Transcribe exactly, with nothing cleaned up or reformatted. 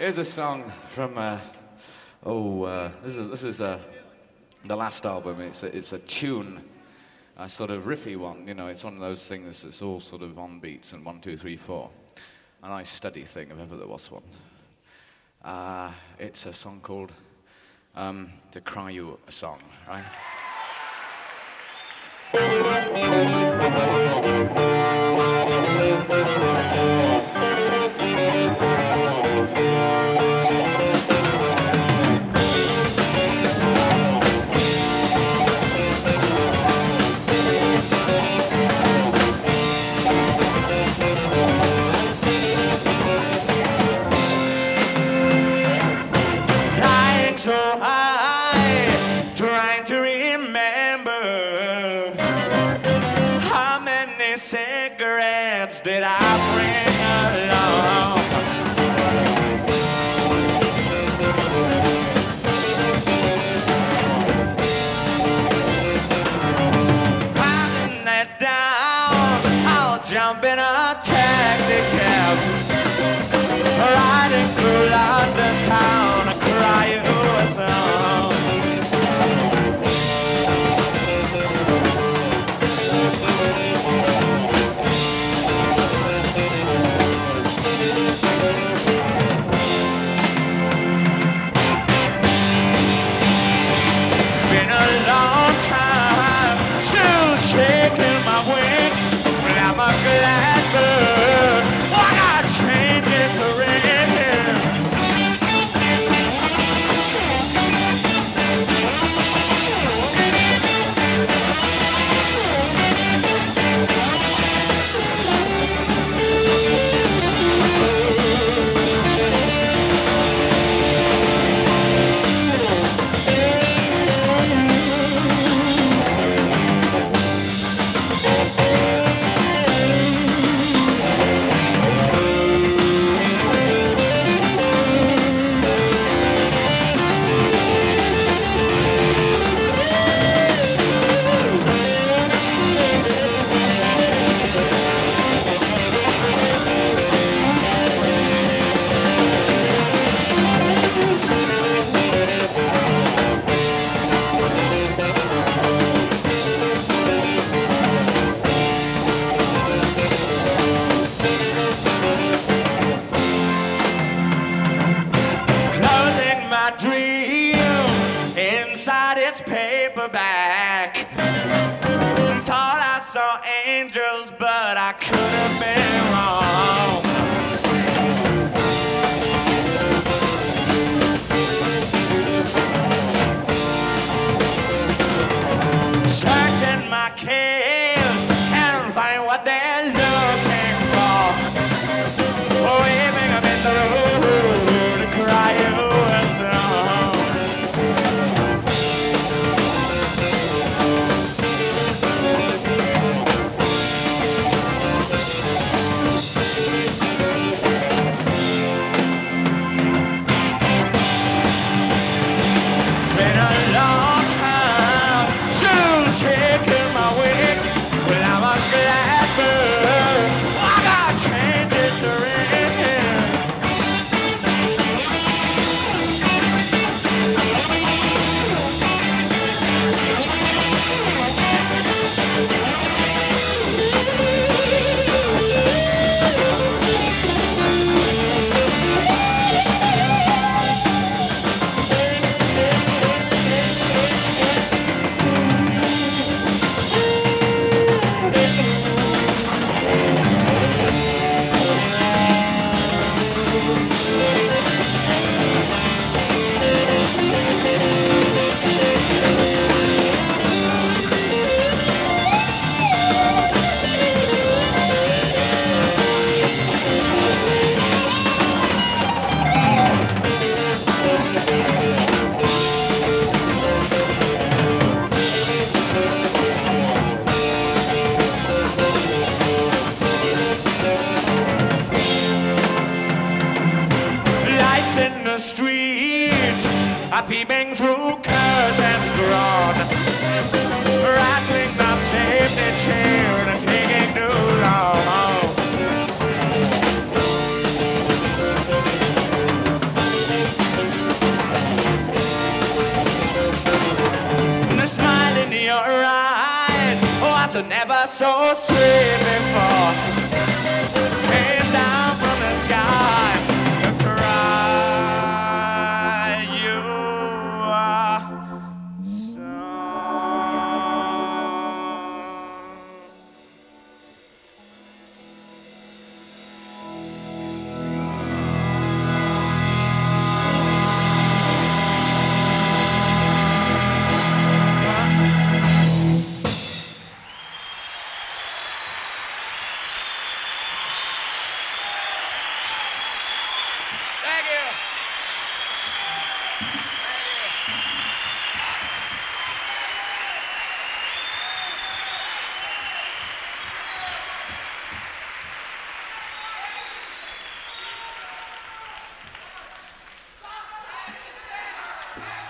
Here's a song from, uh, oh, uh, this is, this is uh, the last album. It's a, it's a tune, a sort of riffy one, you know, it's one of those things that's all sort of on beats and one, two, three, four. A nice steady thing, if ever there was one. Uh, it's a song called um, To Cry You a Song, right? So high, trying to remember how many cigarettes did I bring along. Pounding that down, I'll jump in a taxi cab, riding through London town, crying. Been a long time, still shaking my wings, but I'm a glad bird. Why not change it for rain? Inside its paperback, thought I saw angels, but I could have been wrong. Searching my case and find what they're looking for, waving them in the road to cry you a song. Peeping through curtains drawn, rattling that safety chair and taking too long. was so sweet before. Came down from the skies to cry. You are so. Thank you. Thank you.